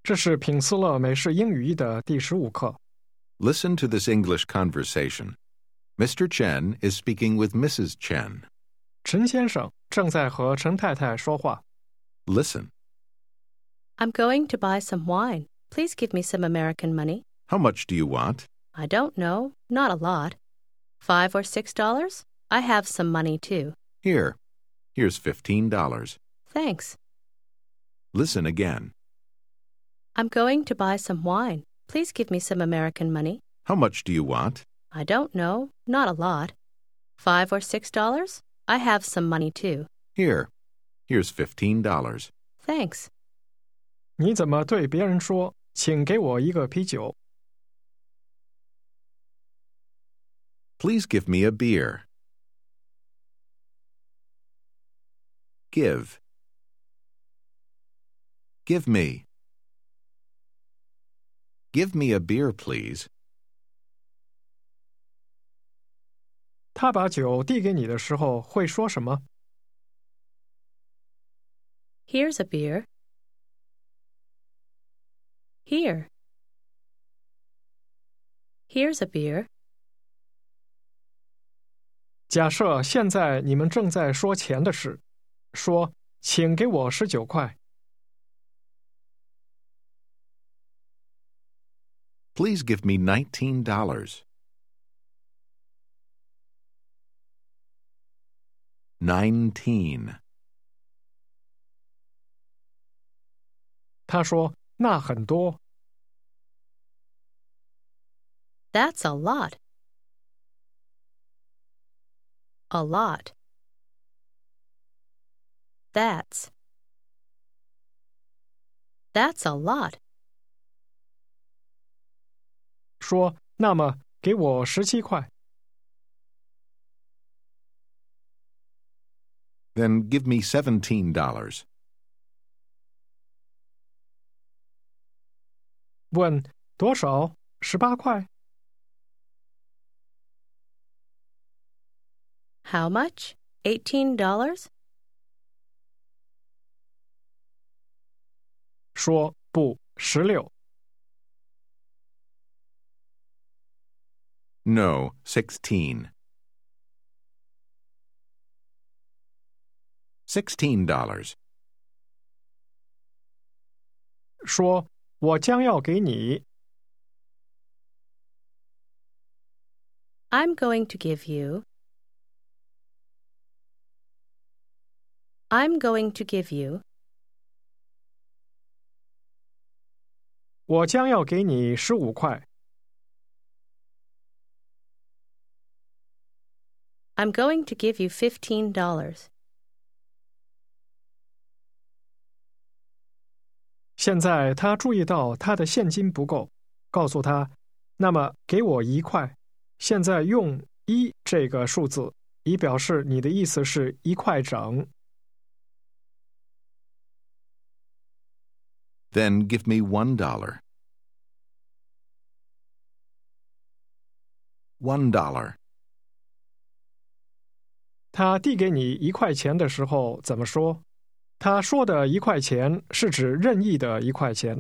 这是品斯勒美式英语一的第15课。 Listen to this English conversation. Mr. Chen is speaking with Mrs. Chen. 陈先生正在和陈太太说话。 Listen. I'm going to buy some wine. Please give me some American money. How much do you want? I don't know. Not a lot. $5 or $6? I have some money, too. Here's $15. Thanks. Listen again. I'm going to buy some wine. Please give me some American money. How much do you want? I don't know. Not a lot. $5 or $6? I have some money, too. Here's $15. Thanks. 你怎么对别人说，请给我一个啤酒？ Please give me a beer. Give. Give me. Give me a beer, please. 他把酒递给你的时候会说什么？ Here's a beer. Here. Here's a beer. 假设现在你们正在说钱的事，说，请给我19块。 Please give me $19. 19. 他说，那很多。 That's a lot. A lot. That's a lot. 说，那么给我17块。 Then give me $17. 问，多少？18块。 How much? $18? 说，不，16。 No, 16. $16. 说，我将要给你。 I'm going to give you. I'm going to give you. 我将要给你15块。 I'm going to give you $15. 现在他注意到他的现金不够，告诉他，那么给我1块。现在用1这个数字，以表示你的意思是1块整。 Then give me $1. $1. 他递给你1块钱的时候怎么说？他说的1块钱是指任意的1块钱。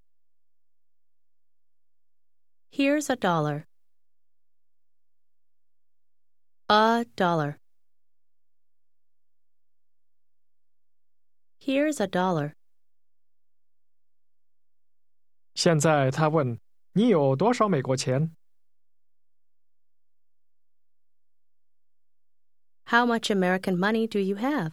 Here's a dollar. A dollar. Here's a dollar. 现在他问，你有多少美国钱？ How much American money do you have?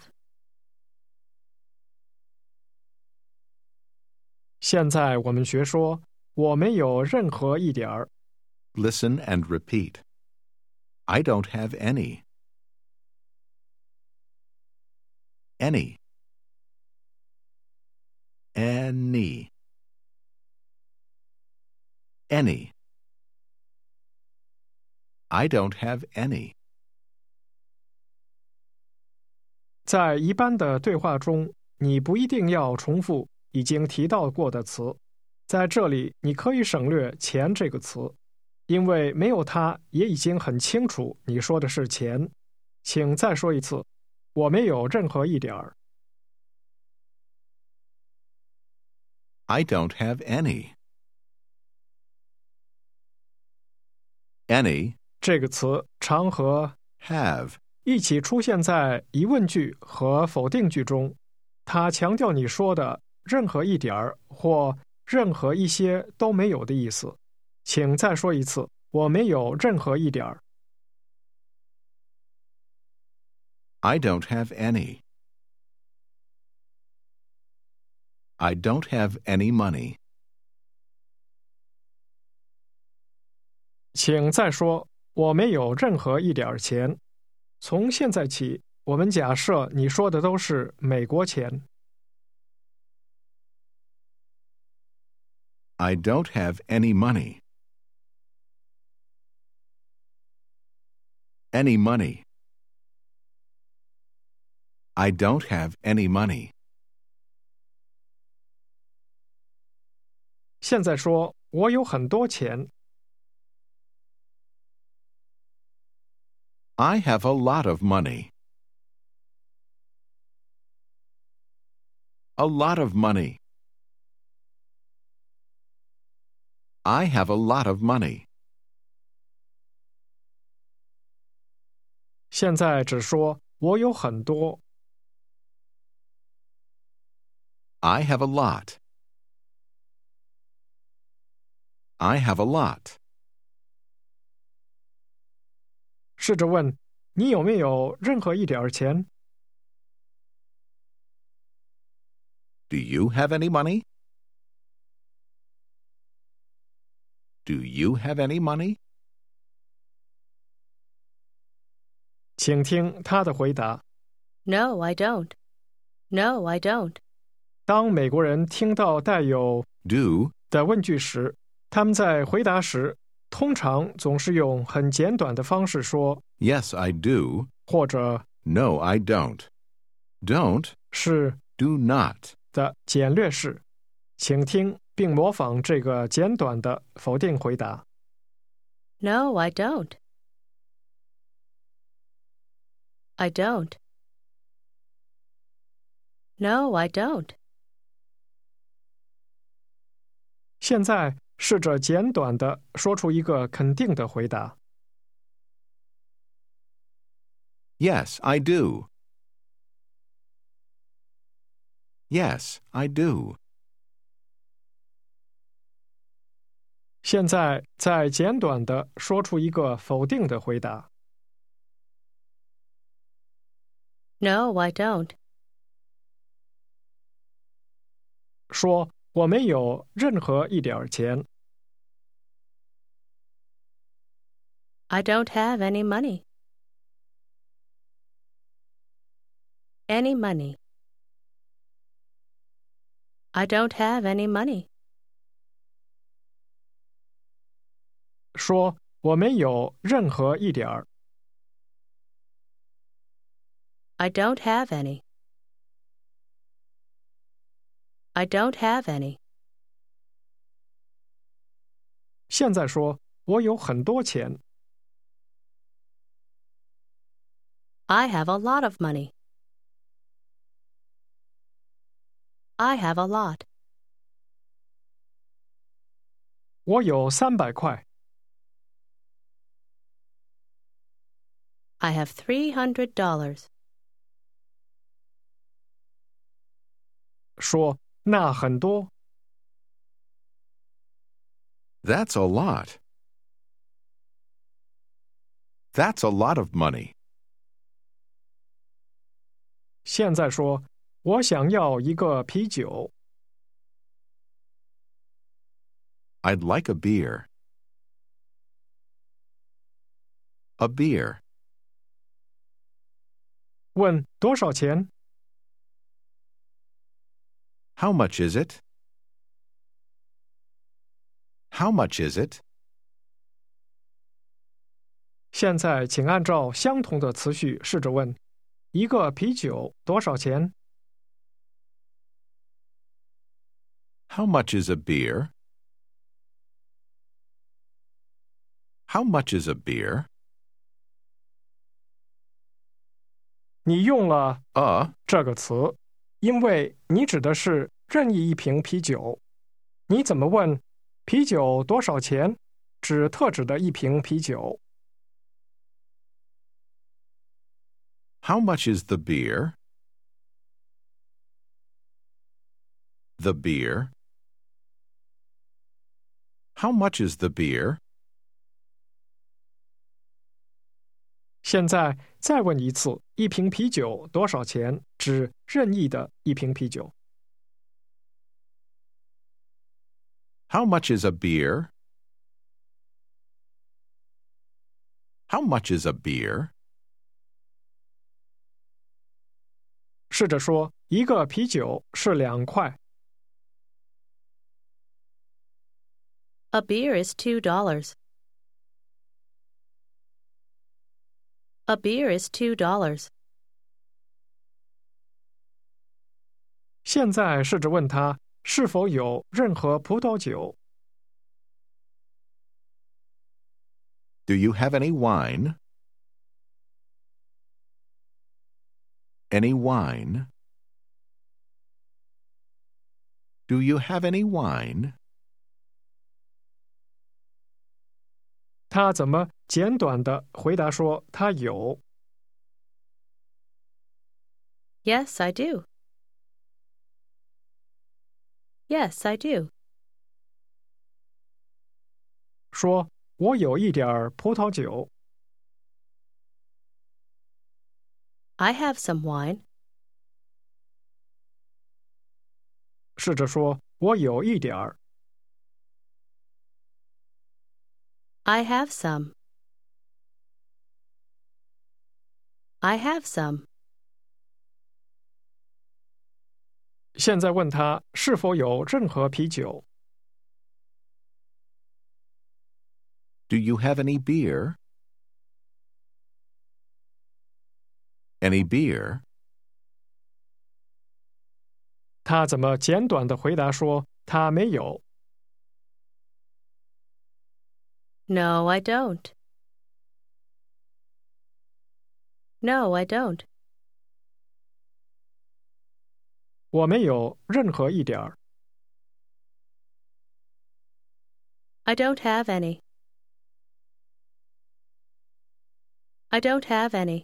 现在我们学说，我没有任何一点儿。 Listen and repeat. I don't have any. Any. Any. Any. I don't have any. 在一般的对话中，你不一定要重复已经提到过的词。在这里，你可以省略“钱”这个词，因为没有它，也已经很清楚你说的是钱。请再说一次，我没有任何一点儿。 I don't have any. Any 这个词常和 have 一起出现在疑问句和否定句中，它强调你说的任何一点儿或任何一些都没有的意思。请再说一次，我没有任何一点儿。 I don't have any. I don't have any money. 请再说，我没有任何一点儿钱。从现在起，我们假设你说的都是美国钱。 I don't have any money. Any money. I don't have any money. 现在说，我有很多钱。 I have a lot of money. A lot of money. I have a lot of money. 现在只说我有很多。 I have a lot. I have a lot. 试着问，你有没有任何一点儿钱？ Do you have any money? Do you have any money? 请听他的回答。 No, I don't. No, I don't. 当美国人听到带有 Do 的问句时，他们在回答时通常总是用很简短的方式说， Yes, I do. 或者 No, I don't. Don't 是 do not. 的简略式。请听并模仿这个简短的否定回答。 No, I don't. I don't. No, I don't. 现在试着简短地说出一个肯定的回答。 Yes, I do. Yes, I do. 现在再简短地说出一个否定的回答。 No, I don't. 说我没有任何一点儿钱。 I don't have any money. Any money. I don't have any money. 说我没有任何一点儿。 I don't have any. I don't have any. 现在说我有很多钱。 I have a lot of money. I have a lot. 我有300块。 I have $300. 说那很多。 That's a lot. That's a lot of money. 现在说我想要一个啤酒。 I'd like a beer. A beer. 问多少钱？ How much is it? How much is it? 现在请按照相同的词序试着问，一个啤酒多少钱？ How much is a beer? How much is a beer? 你用了 A 这个词，因为你指的是任意一瓶啤酒。 你怎么问啤酒多少钱？指特指的一瓶啤酒。 How much is the beer? The beer. How much is the beer? 现在再问一次，一瓶啤酒多少钱？指任意的一瓶啤酒。 How much is a beer? How much is a beer? 试着说，一个啤酒是2块。 A beer is $2. A beer is $2. 现在试着问他是否有任何葡萄酒。 Do you have any wine? Any wine? Do you have any wine? 他怎么简短地回答说他有？ Yes, I do. Yes, I do. 说我有一点儿葡萄酒。 I have some wine. 试着说我有一点儿。 I have some. I have some. 现在问他是否有任何啤酒。 Do you have any beer? Any beer? 他怎么简短地回答说他没有？ No, I don't. No, I don't. 我没有任何一点儿。 I don't have any. I don't have any.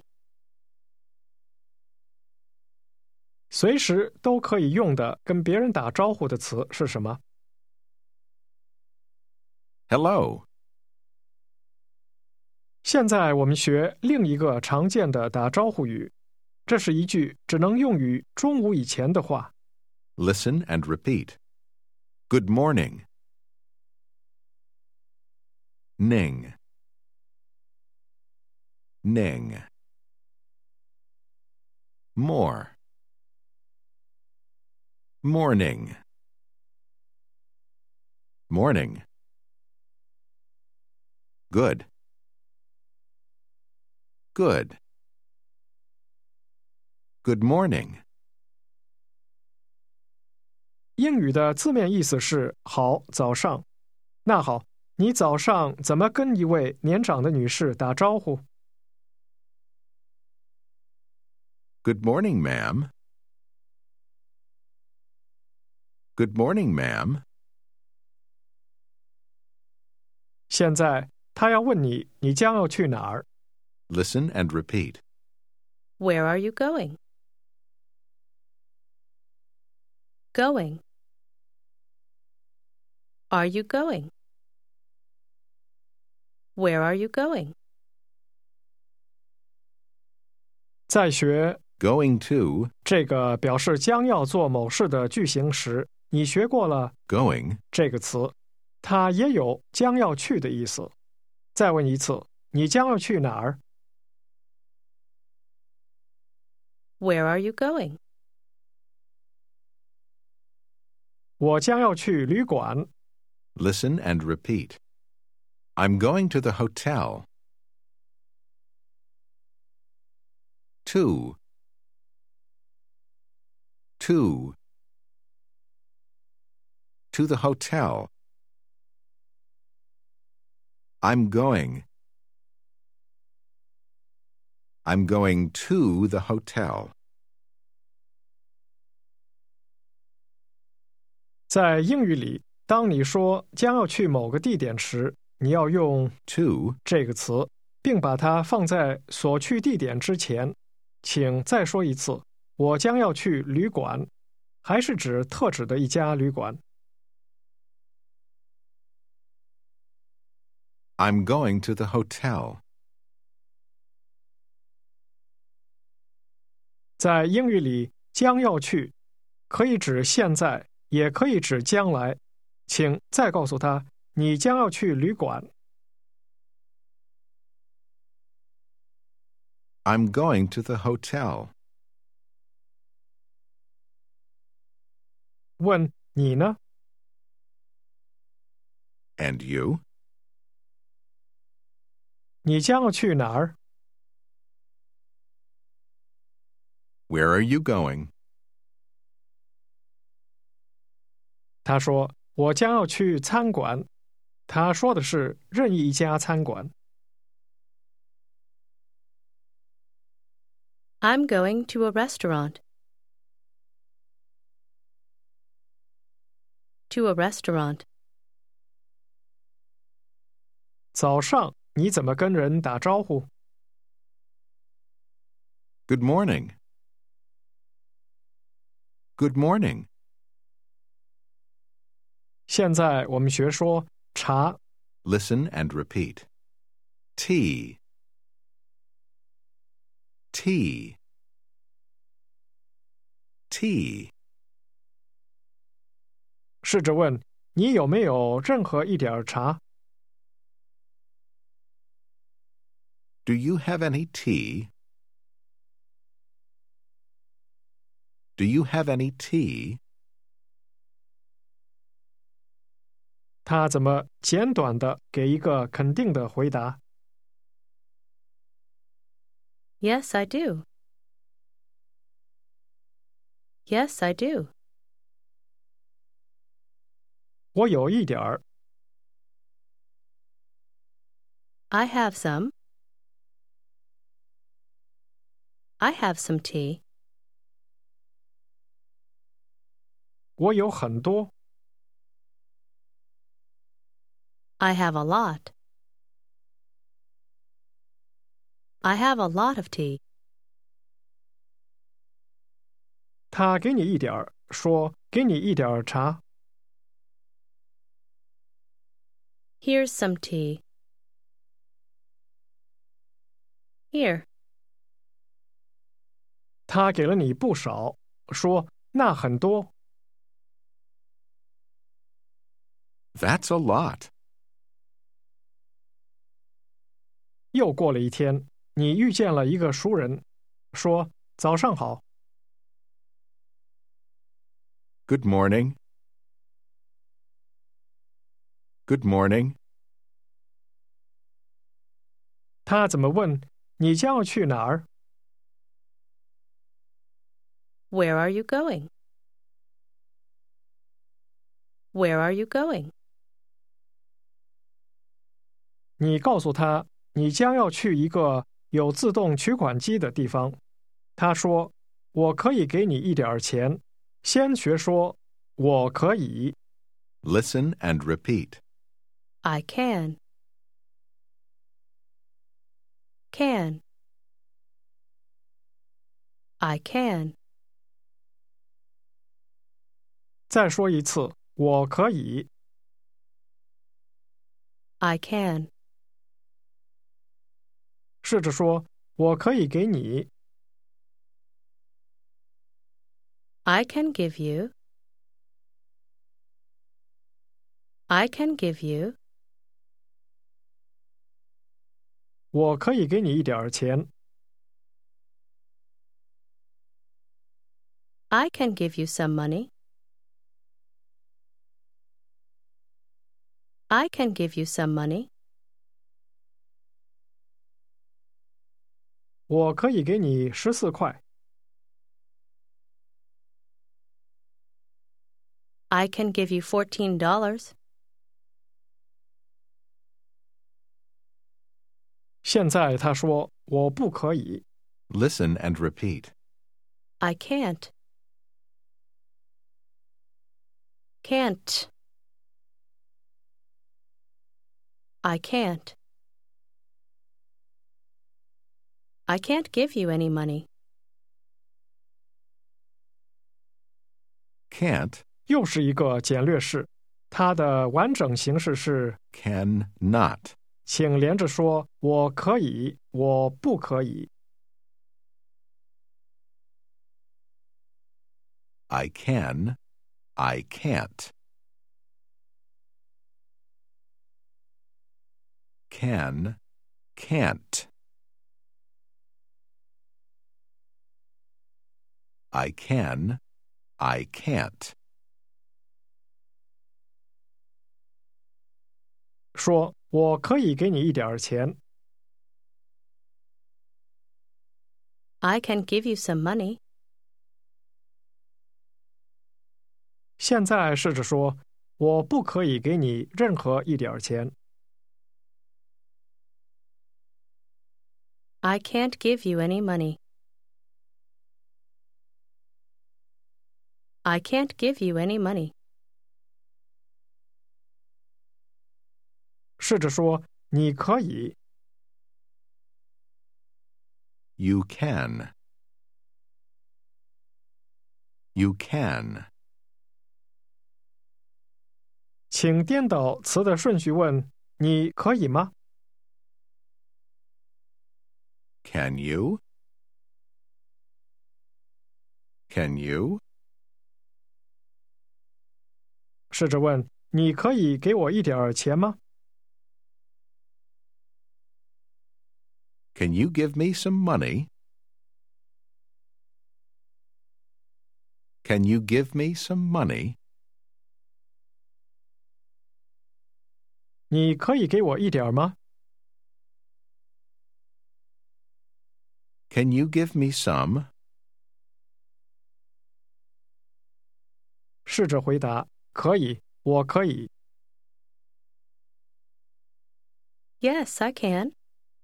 随时都可以用的跟别人打招呼的词是什么？ Hello. 现在我们学另一个常见的打招呼语，这是一句只能用于中午以前的话。 Listen and repeat. Good morning. Ning. Ning. More. Morning. Morning. Good. Good. Good morning. 英语的字面意思是好，早上。那好，你早上怎么跟一位年长的女士打招呼？ Good morning, ma'am. Good morning, ma'am. 现在他要问你，你将要去哪儿？ Listen and repeat. Where are you going? Going. Are you going? Where are you going? 在学 Going to, 这个表示将要做某事的句型时，你学过了 going, 这个词，它也有将要去的意思。再问一次，你将要去哪儿？ Where are you going? 我将要去旅馆。 listen and repeat. I'm going to the hotel. 2. To the hotel. I'm going to the hotel. 在英语里， 当你说将要去某个地点时，你要用 to 这个词，并把它放在所去地点之前。请再说一次，我将要去旅馆，还是指特指的一家旅馆。 I'm going to the hotel. 在英语里，将要去可以指现在，也可以指将来。请再告诉他，你将要去旅馆。 I'm going to the hotel. 问你呢？ And you? 你将要去哪儿？ Where are you going? 他说：“我将要去餐馆。”他说的是任意一家餐馆。 I'm going to a restaurant. To a restaurant. 早上你怎么跟人打招呼？ Good morning. Good morning. 现在我们学说茶。 Listen and repeat. Tea. Tea. Tea. 试着问你有没有任何一点茶？ Do you have any tea? Do you have any tea? 他怎么简短地给一个肯定的回答？ Yes, I do. Yes, I do. 我有一点儿。 I have some. I have some tea. 我有很多。 I have a lot. I have a lot of tea. 他给你一点儿，说给你一点儿茶。 Here's some tea. Here. 他给了你不少，说那很多。 That's a lot. 又过了一天，你遇见了一个熟人，说早上好。 Good morning. Good morning. 他怎么问你将要去哪儿？ Where are you going? Where are you going? 你告诉他你将要去一个有自动取款机的地方。他说我可以给你一点儿钱。先学说我可以。 Listen and repeat. I can. Can. I can. 再说一次，我可以。 I can. 试着说我可以给你。 I can give you. I can give you. 我可以给你一点儿钱。 I can give you some money. I can give you some money. 我可以给你14块。 I can give you $14. 现在他说我不可以。 Listen and repeat. I can't. Can't. I can't. I can't give you any money. Can't, 又是一个简略式，它的完整形式是 cannot. 请连着说我可以，我不可以。 I can, I can't. Can, can't. I can, I can't. 说我可以给你一点钱。 I can give you some money. 现在试着说我不可以给你任何一点钱。 I can't give you any money. I can't give you any money. 试着说你可以。 You can. You can. 请颠倒词的顺序问你可以吗？ Can you? Can you? 试着问你可以给我一点钱吗？ Can you give me some money? Can you give me some money? 你可以给我一点吗？ Can you give me some? 试着回答可以，我可以。 Yes, I can.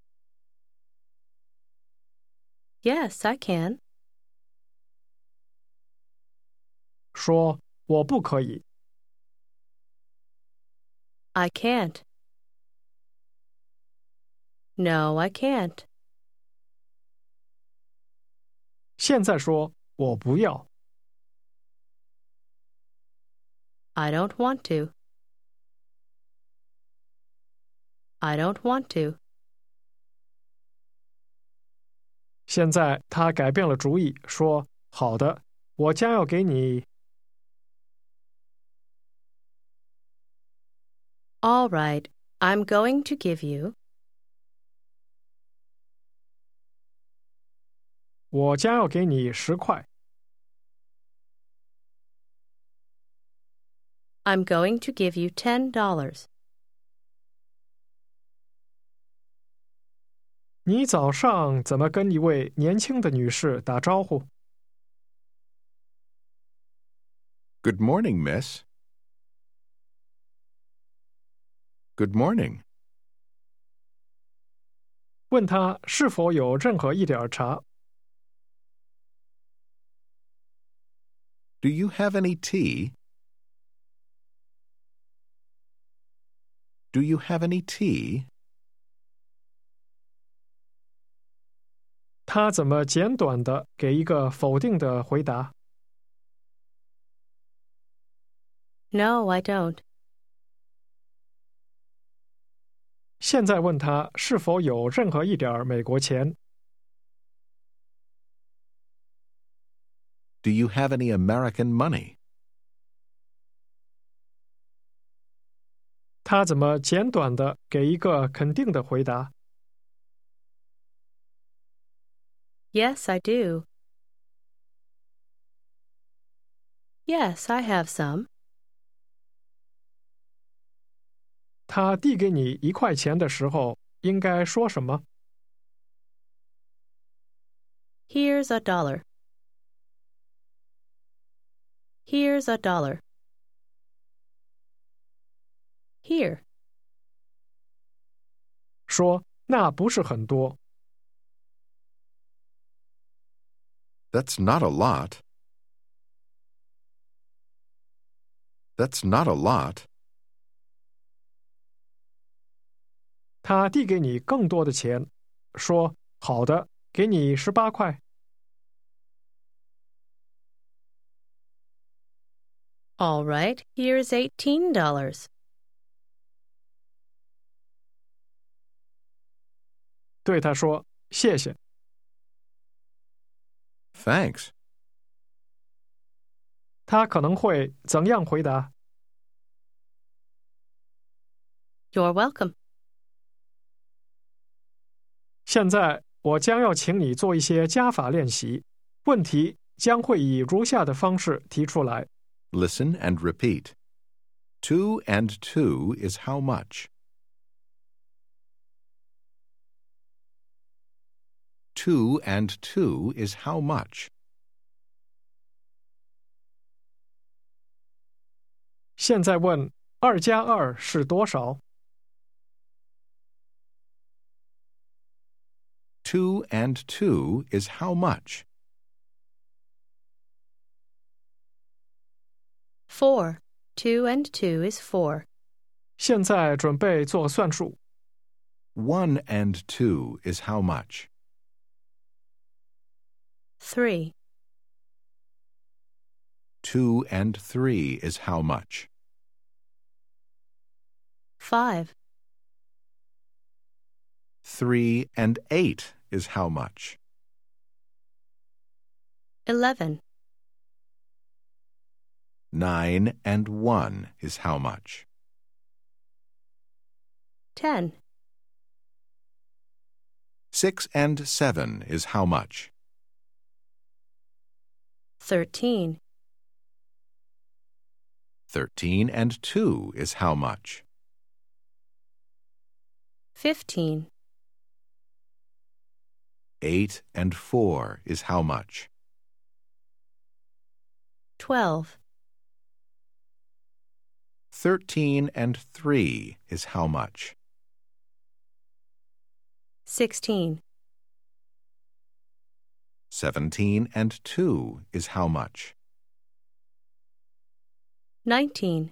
Yes, I can. 说我不可以。 I can't. No, I can't. 现在说我不要。 I don't want to. I don't want to. 现在他改变了主意，说好的，我将要给你。 All right, I'm going to give you. 我将要给你10块。 I'm going to give you $10. 你早上怎么跟一位年轻的女士打招呼？ Good morning, miss. Good morning. 问她是否有任何一点茶？ Do you have any tea? Do you have any tea? 她怎么简短地给一个否定的回答？ No, I don't. 现在问她是否有任何一点美国钱？ Do you have any American money? 她怎么简短地给一个肯定的回答？ Yes, I do. Yes, I have some. 她递给你1块钱的时候，应该说什么？ Here's a dollar. Here's a dollar. Here. 说那不是很多。 That's not a lot. That's not a lot. 他递给你更多的钱，说：“好的，给你18块。” All right, here's $18. 对他说：“谢谢。” Thanks. 他可能会怎样回答？ You're welcome. 现在我将要请你做一些加法练习，问题将会以如下的方式提出来。 Listen and repeat. 2 and 2 is how much? 2 and 2 is how much? 现在问2加2是多少？ 2 and 2 is how much? 4. 2 and 2 is 4. 现在准备做算术。 1 and 2 is how much? 3. 2 and 3 is how much? 5. 3 and 8 is how much? 11. 9 and 1 is how much? 10. 6 and 7 is how much? 13. 13 and 2 is how much? 15. 8 and 4 is how much? 12. 13 and 3 is how much? 16. 17 and 2 is how much? 19.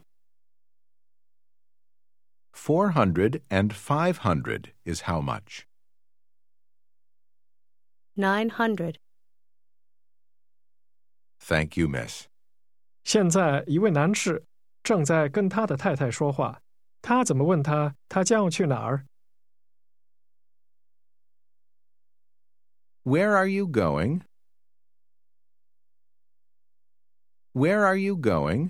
400 and 500 is how much? 900. Thank you, miss. 现在一位男士正在跟他的太太说话，他怎么问他将要去哪儿？ Where are you going? Where are you going?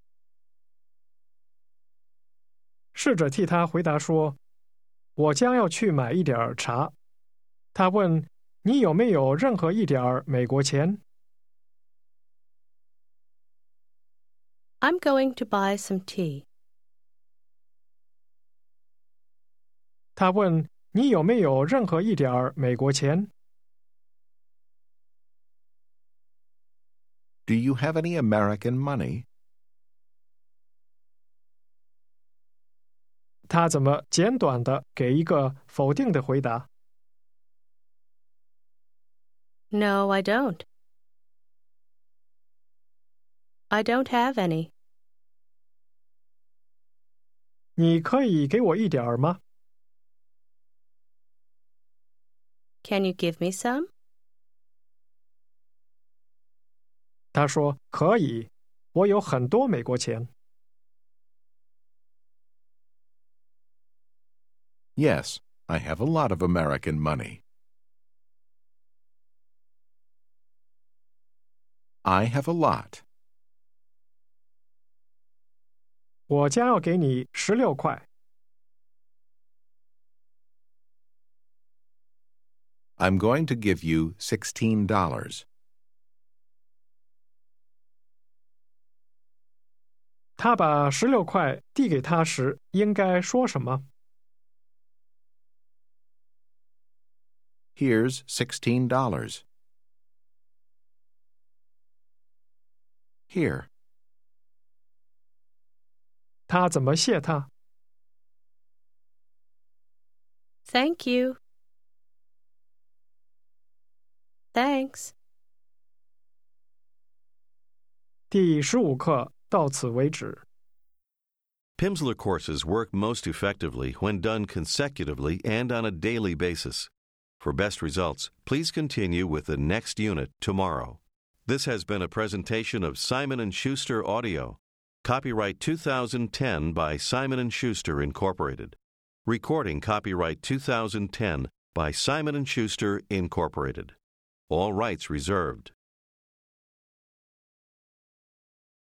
试着替他回答说：“我将要去买一点儿茶。”他问：“你有没有任何一点儿美国钱？” I'm going to buy some tea. 他问：“你有没有任何一点儿美国钱？” Do you have any American money? 他怎么简短地给一个否定的回答？ No, I don't. I don't have any. 你可以给我一点儿吗？ Can you give me some? 他说：“可以，我有很多美国钱。” Yes, I have a lot of American money. I have a lot. 我将要给你16块。 I'm going to give you $16. 他把16块递给他时，应该说什么？ Here's $16. Here. 他怎么谢他？ Thank you. Thanks. 第15课到此为止。 Pimsleur courses work most effectively when done consecutively and on a daily basis. For best results, please continue with the next unit tomorrow. This has been a presentation of Simon & Schuster Audio. Copyright 2010 by Simon & Schuster, Incorporated. Recording copyright 2010 by Simon & Schuster, Incorporated. All rights reserved.